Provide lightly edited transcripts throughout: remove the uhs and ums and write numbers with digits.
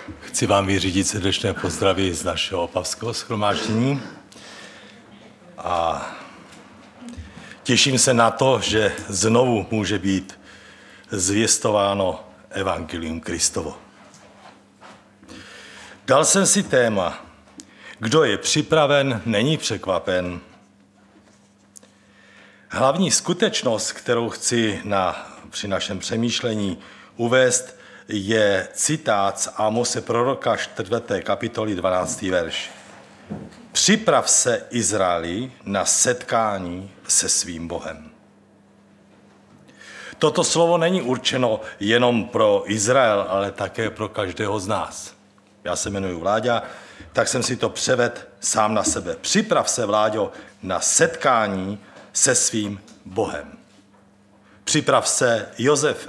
Chci vám vyřídit srdečné pozdraví z našeho opavského shromáždění a těším se na to, že znovu může být zvěstováno Evangelium Kristovo. Dal jsem si téma: kdo je připraven, není překvapen. Hlavní skutečnost, kterou chci při našem přemýšlení uvést, je citát z Ámose proroka 4. kapitoly 12. verš. Připrav se, Izraeli, na setkání se svým Bohem. Toto slovo není určeno jenom pro Izrael, ale také pro každého z nás. Já se jmenuji Vláďa, tak jsem si to převedl sám na sebe. Připrav se, Vláďo, na setkání se svým Bohem. Připrav se, Josefe,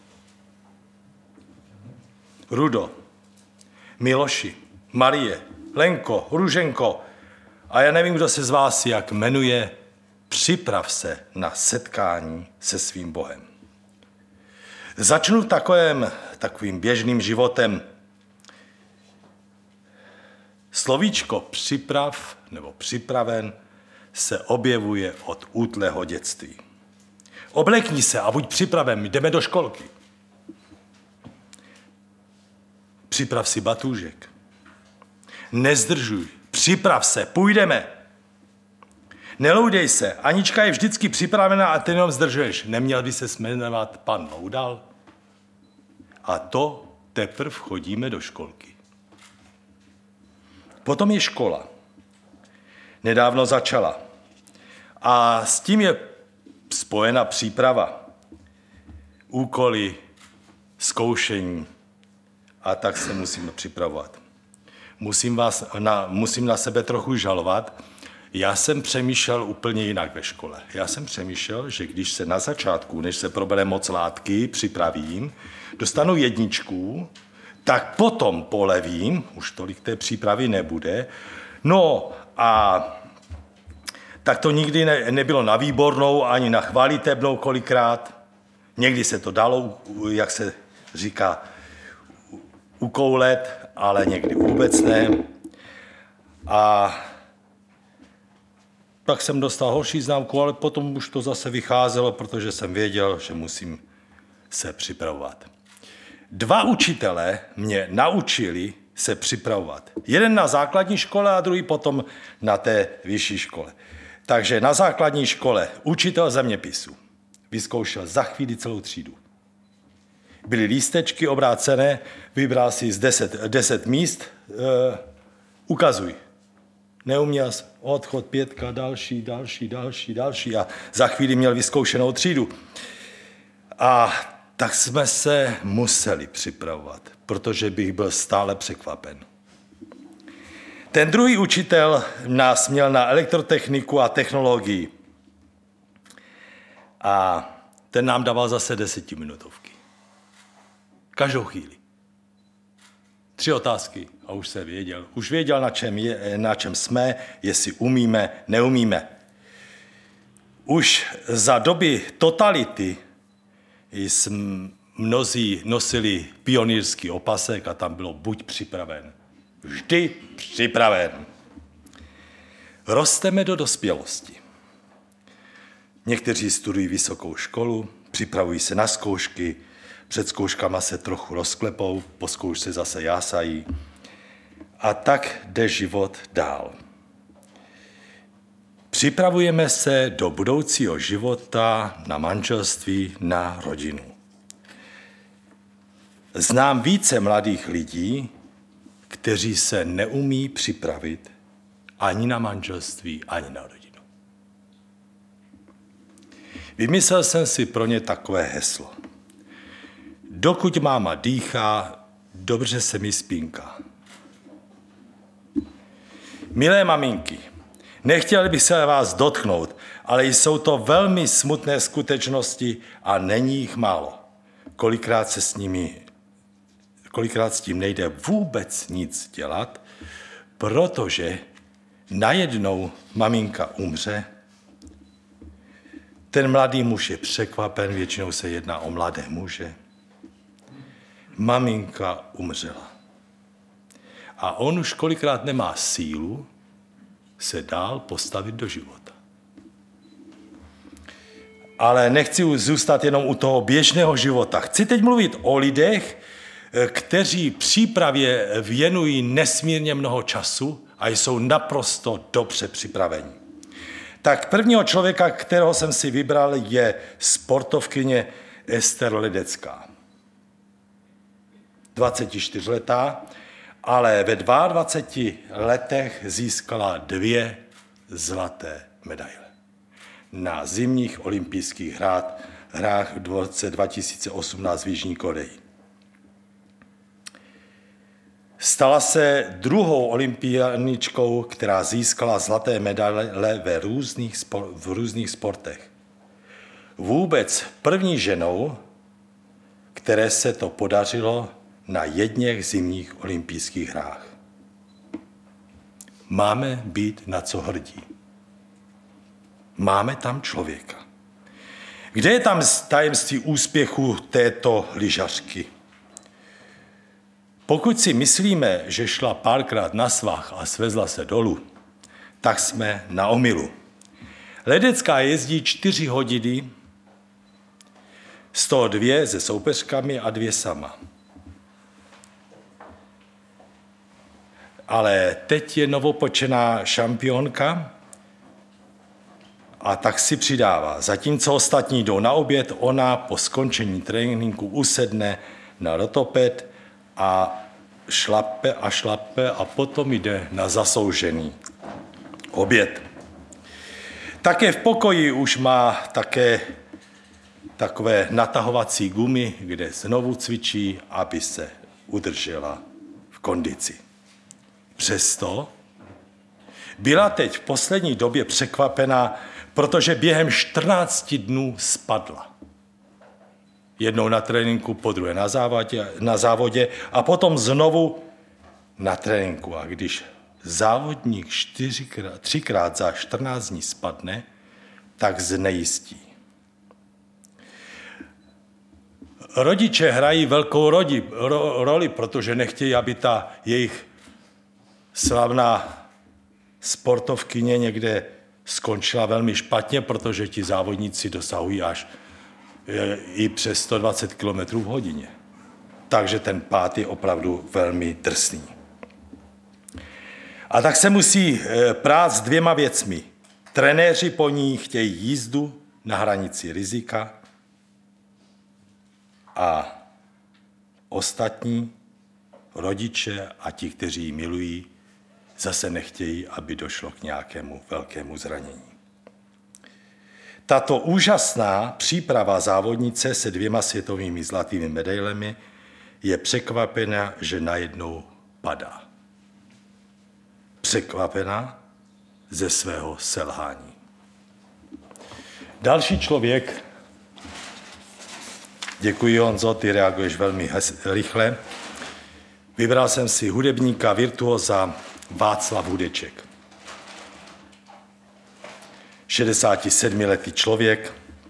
Rudo, Miloši, Marie, Lenko, Růženko a já nevím, kdo se z vás jak jmenuje, připrav se na setkání se svým Bohem. Začnu takovým běžným životem. Slovíčko připrav nebo připraven se objevuje od útlého dětství. Oblekni se a buď připraven, jdeme do školky. Připrav si batůžek. Nezdržuj, připrav se, půjdeme. Neloudej se, Anička je vždycky připravená a ty jenom zdržuješ. Neměl by se jmenovat pan Loudal? A to teprve chodíme do školky. Potom je škola. Nedávno začala. A s tím je spojena příprava. Úkoly, zkoušení. A tak se musíme připravovat. Musím na sebe trochu žalovat. Já jsem přemýšlel úplně jinak ve škole. Já jsem přemýšlel, že když se na začátku, než se probere moc látky, připravím, dostanu 1, tak potom polevím, už tolik té přípravy nebude. No a tak to nikdy nebylo na výbornou, ani na chválitebnou kolikrát. Někdy se to dalo, jak se říká, ukoulet, ale někdy vůbec ne. A tak jsem dostal horší známku, ale potom už to zase vycházelo, protože jsem věděl, že musím se připravovat. 2 učitelé mě naučili se připravovat. Jeden na základní škole a druhý potom na té vyšší škole. Takže na základní škole učitel zeměpisu vyzkoušel za chvíli celou třídu. Byly lístečky obrácené, vybral si z 10 míst, ukazuj. Neuměl odchod 5, další a za chvíli měl vyzkoušenou třídu. A tak jsme se museli připravovat, protože bych byl stále překvapen. Ten druhý učitel nás měl na elektrotechniku a technologii. A ten nám dával zase 10minutovky. Každou chvíli. 3 otázky a už se věděl. Už věděl, na čem jsme, jestli umíme, neumíme. Už za doby totality mnozí nosili pionýrský opasek a tam bylo buď připraven. Vždy připraven. Rosteme do dospělosti. Někteří studují vysokou školu, připravují se na zkoušky, před zkouškama se trochu rozklepou, po zkoušce zase jásají. A tak jde život dál. Připravujeme se do budoucího života, na manželství, na rodinu. Znám více mladých lidí, kteří se neumí připravit ani na manželství, ani na rodinu. Vymyslel jsem si pro ně takové heslo. Dokud máma dýchá, dobře se mi spínká. Milé maminky, nechtěl bych se vás dotknout, ale jsou to velmi smutné skutečnosti a není jich málo. Kolikrát s tím nejde vůbec nic dělat, protože najednou maminka umře. Ten mladý muž je překvapen, většinou se jedná o mladé muže. Maminka umřela. a on už kolikrát nemá sílu se dál postavit do života. Ale nechci zůstat jenom u toho běžného života. Chci teď mluvit o lidech, kteří přípravě věnují nesmírně mnoho času a jsou naprosto dobře připraveni. Tak prvního člověka, kterého jsem si vybral, je sportovkyně Ester Ledecká. 24letá, ale ve 22 letech získala 2 zlaté medaile na zimních olympijských hrách v roce 2018 v Jižní Koreji. Stala se druhou olympioničkou, která získala zlaté medaile v různých sportech. Vůbec první ženou, které se to podařilo na jedněch zimních olympijských hrách. Máme být na co hrdí. Máme tam člověka. Kde je tam tajemství úspěchu této lyžařky? Pokud si myslíme, že šla párkrát na svah a svezla se dolů, tak jsme na omylu. Ledecká jezdí 4 hodiny, z toho 2 se soupeřkami a 2 sama. Ale teď je novopočená šampionka a tak si přidává. Zatímco ostatní jdou na oběd, ona po skončení tréninku usedne na rotoped a šlape a potom jde na zasloužený oběd. Také v pokoji už má také takové natahovací gumy, kde znovu cvičí, aby se udržela v kondici. Přesto byla teď v poslední době překvapená, protože během 14 dnů spadla. Jednou na tréninku, podruhé na závodě a potom znovu na tréninku. A když závodník 3krát za 14 dní spadne, tak znejistí. Rodiče hrají velkou roli, protože nechtějí, aby ta jejich slavná sportovkyně někde skončila velmi špatně, protože ti závodníci dosahují až i přes 120 km v hodině. Takže ten pád je opravdu velmi drsný. A tak se musí prát s 2 věcmi. Trenéři po ní chtějí jízdu na hranici rizika a ostatní rodiče a ti, kteří ji milují, zase nechtějí, aby došlo k nějakému velkému zranění. Tato úžasná příprava závodnice se 2 světovými zlatými medailemi je překvapena, že najednou padá. Překvapena ze svého selhání. Další člověk, děkuji Honzo, ty reaguješ velmi rychle. Vybral jsem si hudebníka, virtuóza Václav Hudeček. 67letý člověk.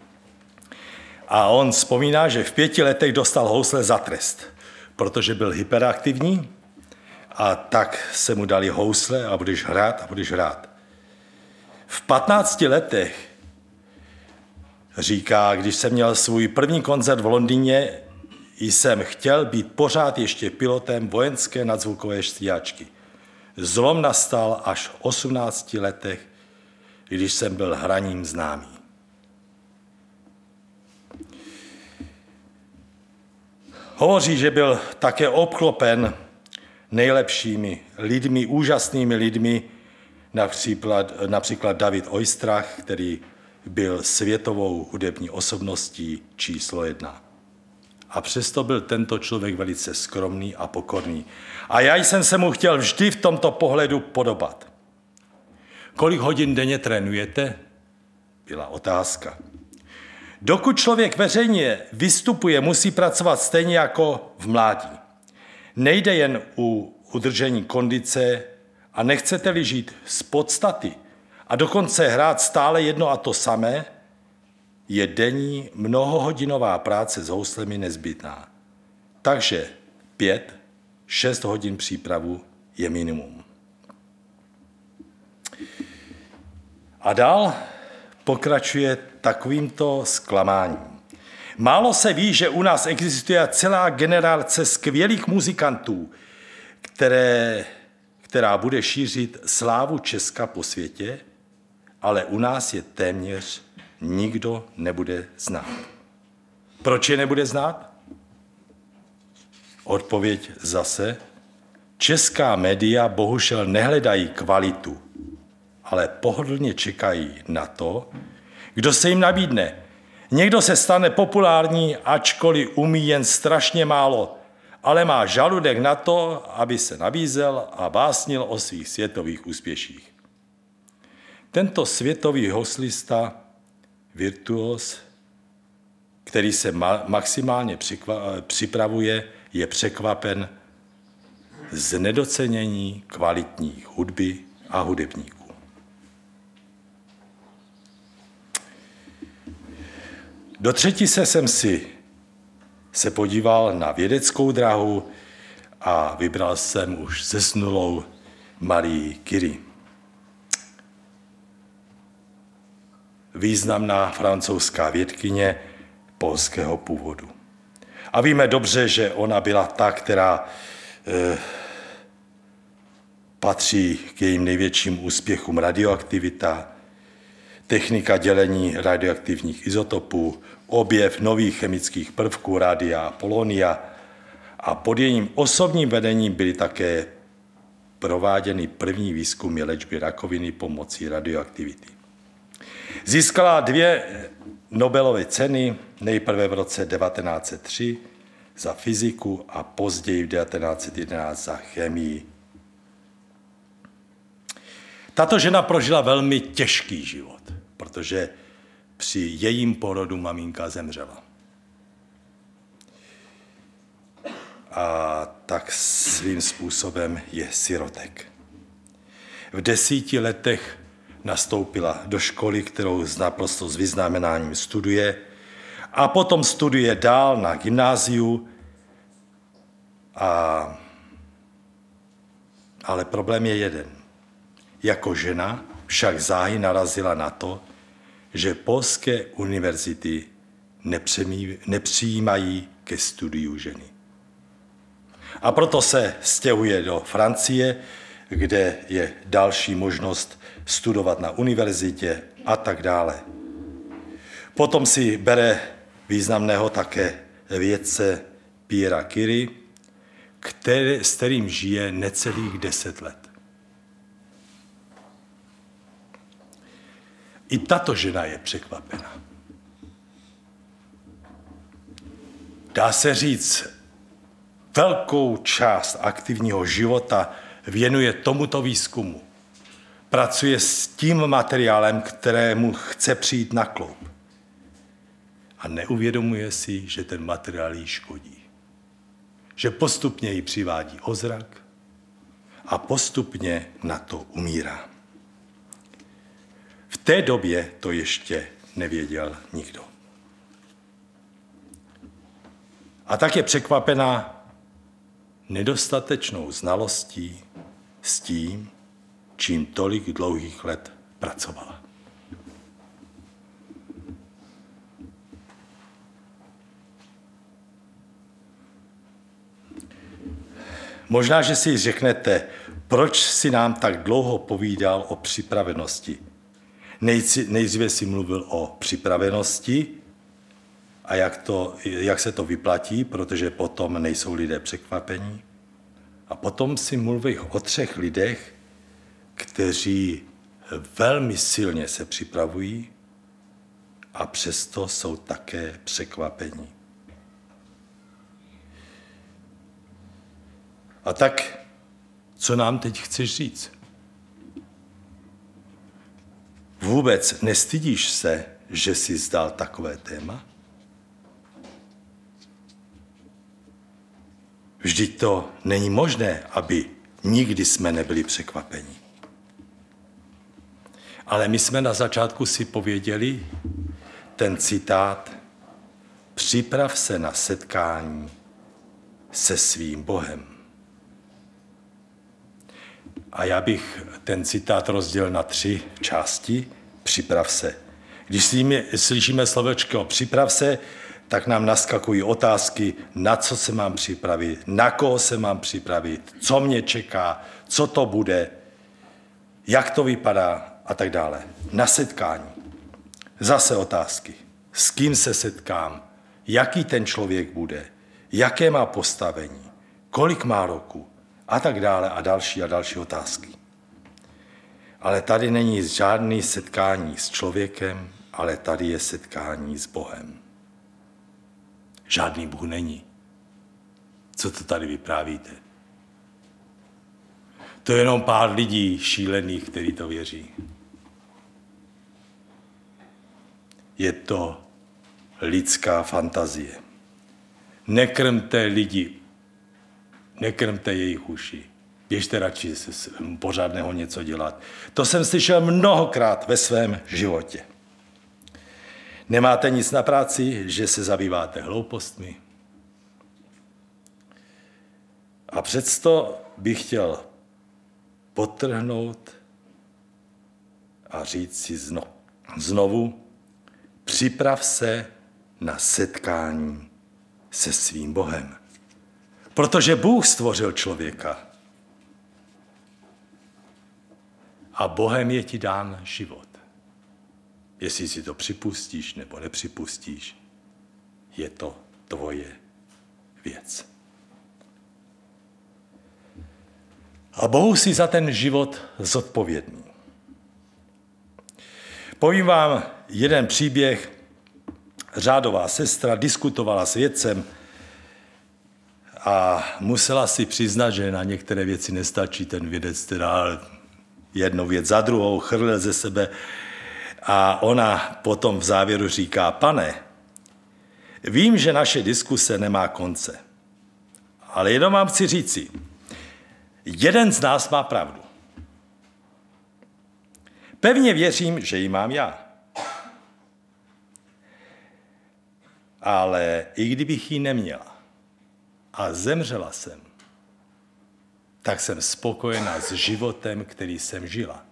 A on vzpomíná, že v 5 letech dostal housle za trest, protože byl hyperaktivní a tak se mu dali housle a budeš hrát. V 15 letech říká, když jsem měl svůj první koncert v Londýně, jsem chtěl být pořád ještě pilotem vojenské nadzvukové stíhačky. Zlom nastal až v 18 letech, když jsem byl hraním známý. Hovoří, že byl také obklopen nejlepšími lidmi, úžasnými lidmi, například David Oistrach, který byl světovou hudební osobností číslo 1. A přesto byl tento člověk velice skromný a pokorný. A já jsem se mu chtěl vždy v tomto pohledu podobat. Kolik hodin denně trénujete? Byla otázka. Dokud člověk veřejně vystupuje, musí pracovat stejně jako v mládí. Nejde jen u udržení kondice a nechcete-li žít z podstaty a dokonce hrát stále jedno a to samé, je denní mnohohodinová práce s houslemi nezbytná. Takže 5-6 hodin přípravu je minimum. A dál pokračuje takovýmto zklamáním. Málo se ví, že u nás existuje celá generace skvělých muzikantů, která bude šířit slávu Česka po světě, ale u nás je téměř nikdo nebude znát. Proč je nebude znát? Odpověď zase. Česká média bohužel nehledají kvalitu, ale pohodlně čekají na to, kdo se jim nabídne. Někdo se stane populární, ačkoliv umí jen strašně málo, ale má žaludek na to, aby se nabízel a básnil o svých světových úspěších. Tento světový hoslista, virtuos, který se maximálně připravuje, je překvapen z nedocenění kvalitní hudby a hudebníků. Do třetice jsem se podíval na vědeckou dráhu a vybral jsem už zesnulou Marii Curie. Významná francouzská vědkyně polského původu. A víme dobře, že ona byla ta, která patří k jejím největším úspěchům radioaktivita, technika dělení radioaktivních izotopů, objev nových chemických prvků radia a polonia a pod jejím osobním vedením byly také prováděny první výzkumy léčby rakoviny pomocí radioaktivity. Získala 2 Nobelovy ceny, nejprve v roce 1903 za fyziku a později v 1911 za chemii. Tato žena prožila velmi těžký život, protože při jejím porodu maminka zemřela. A tak svým způsobem je sirotek. V 10 letech nastoupila do školy, kterou naprosto s vyznamenáním studuje, a potom studuje dál na gymnáziu. Ale problém je jeden. Jako žena však záhy narazila na to, že polské univerzity nepřijímají ke studiu ženy. A proto se stěhuje do Francie, kde je další možnost studovat na univerzitě a tak dále. Potom si bere významného také vědce Pierra Curie, s kterým žije necelých 10 let. I tato žena je překvapena. Dá se říct, velkou část aktivního života věnuje tomuto výzkumu. Pracuje s tím materiálem, kterému chce přijít na kloub. A neuvědomuje si, že ten materiál jí škodí. Že postupně ji přivádí o zrak a postupně na to umírá. V té době to ještě nevěděl nikdo. A tak je překvapená nedostatečnou znalostí s tím, čím tolik dlouhých let pracovala. Možná, že si řeknete, proč si nám tak dlouho povídal o připravenosti. Nejdříve si mluvil o připravenosti a jak se to vyplatí, protože potom nejsou lidé překvapení. A potom si mluvil o 3 lidech, kteří velmi silně se připravují a přesto jsou také překvapení. A tak, co nám teď chceš říct? Vůbec nestydíš se, že jsi zdal takové téma? Vždyť to není možné, aby nikdy jsme nebyli překvapeni. Ale my jsme na začátku si pověděli ten citát: připrav se na setkání se svým Bohem. A já bych ten citát rozdělil na 3 části. Připrav se. Když slyšíme slovečko připrav se, tak nám naskakují otázky, na co se mám připravit, na koho se mám připravit, co mě čeká, co to bude, jak to vypadá a tak dále. Na setkání. Zase otázky. S kým se setkám, jaký ten člověk bude, jaké má postavení, kolik má roku a tak dále a další otázky. Ale tady není žádný setkání s člověkem, ale tady je setkání s Bohem. Žádný Bůh není. Co to tady vyprávíte? To je jenom pár lidí šílených, kteří to věří. Je to lidská fantazie. Nekrmte lidi, nekrmte jejich uši. Běžte radši se pořádného něco dělat. To jsem slyšel mnohokrát ve svém životě. Nemáte nic na práci, že se zabýváte hloupostmi? A přesto bych chtěl podtrhnout a říct si znovu, připrav se na setkání se svým Bohem. Protože Bůh stvořil člověka. A Bohem je ti dán život. Jestli si to připustíš nebo nepřipustíš, je to tvoje věc. A Bohu si za ten život zodpovědný. Povím vám jeden příběh. Řádová sestra diskutovala s vědcem a musela si přiznat, že na některé věci nestačí. Ten vědec teda jednu věc za druhou chrlil ze sebe a ona potom v závěru říká: Pane, vím, že naše diskuse nemá konce, ale jenom vám chci říci, jeden z nás má pravdu. Pevně věřím, že ji mám já. Ale i kdybych ji neměla a zemřela jsem, tak jsem spokojená s životem, který jsem žila.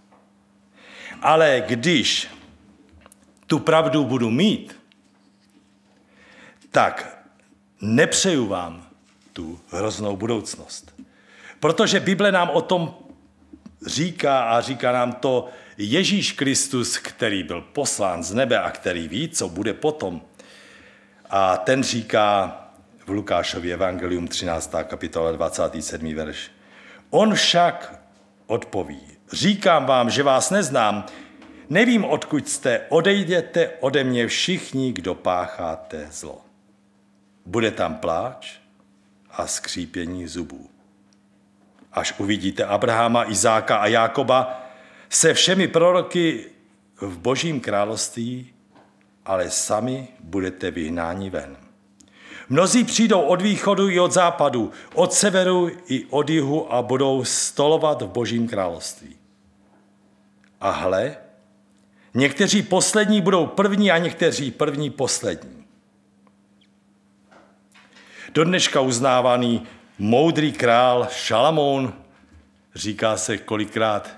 Ale když tu pravdu budu mít, tak nepřeju vám tu hroznou budoucnost. Protože Bible nám o tom říká a říká nám to Ježíš Kristus, který byl poslán z nebe a který ví, co bude potom. A ten říká v Lukášově evangelium 13. kapitola 27. verš. On však odpoví: Říkám vám, že vás neznám, nevím, odkud jste, odejděte ode mě všichni, kdo pácháte zlo. Bude tam pláč a skřípění zubů. Až uvidíte Abrahama, Izáka a Jákoba se všemi proroky v Božím království, ale sami budete vyhnáni ven. Mnozí přijdou od východu i od západu, od severu i od jihu a budou stolovat v Božím království. A hle, někteří poslední budou první a někteří první poslední. Do dneška uznávaný moudrý král Šalamoun, říká se kolikrát,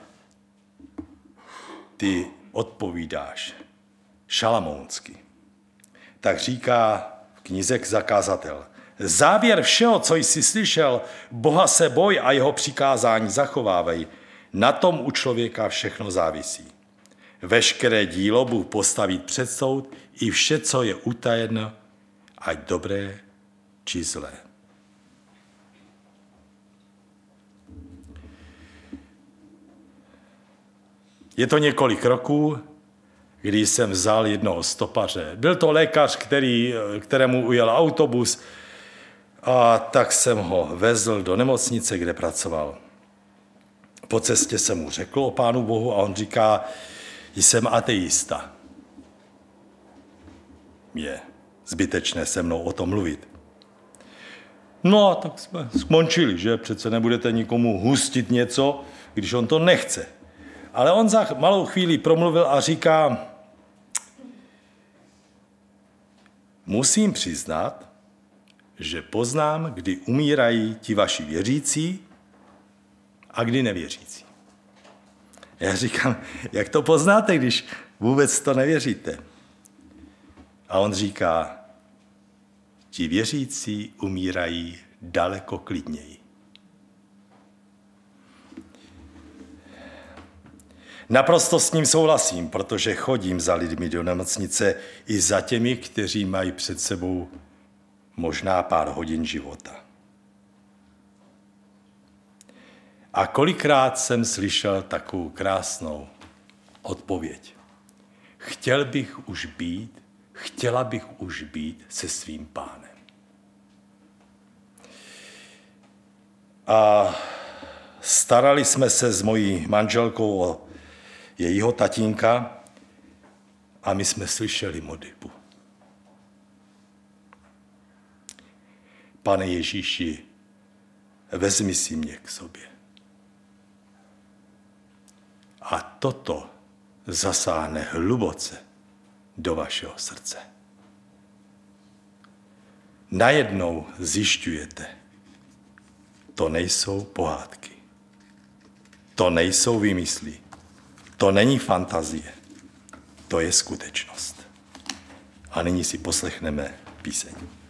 ty odpovídáš šalamounsky. Tak říká v knize Zakázatel. Závěr všeho, co jsi slyšel, Boha se boj a jeho přikázání zachovávej. Na tom u člověka všechno závisí. Veškeré dílo Bůh postaví před soud i vše, co je utajeno, ať dobré či zlé. Je to několik roků, kdy jsem vzal jednoho stopaře. Byl to lékař, kterému ujel autobus, a tak jsem ho vezl do nemocnice, kde pracoval. Po cestě jsem mu řekl o Pánu Bohu a on říká: jsem ateista. Je zbytečné se mnou o tom mluvit. No a tak jsme skončili, že přece nebudete nikomu hustit něco, když on to nechce. Ale on za malou chvíli promluvil a říká: musím přiznat, že poznám, kdy umírají ti vaši věřící a kdy nevěřící. Já říkám, jak to poznáte, když vůbec to nevěříte? A on říká, ti věřící umírají daleko klidněji. Naprosto s ním souhlasím, protože chodím za lidmi do nemocnice i za těmi, kteří mají před sebou možná pár hodin života. A kolikrát jsem slyšel takovou krásnou odpověď. Chtěla bych už být se svým Pánem. A starali jsme se s mojí manželkou o jejího tatínka a my jsme slyšeli modlitbu. Pane Ježíši, vezmi si mě k sobě. A toto zasáhne hluboce do vašeho srdce. Najednou zjišťujete, to nejsou pohádky, to nejsou výmysly, to není fantazie, to je skutečnost. A nyní si poslechneme píseň.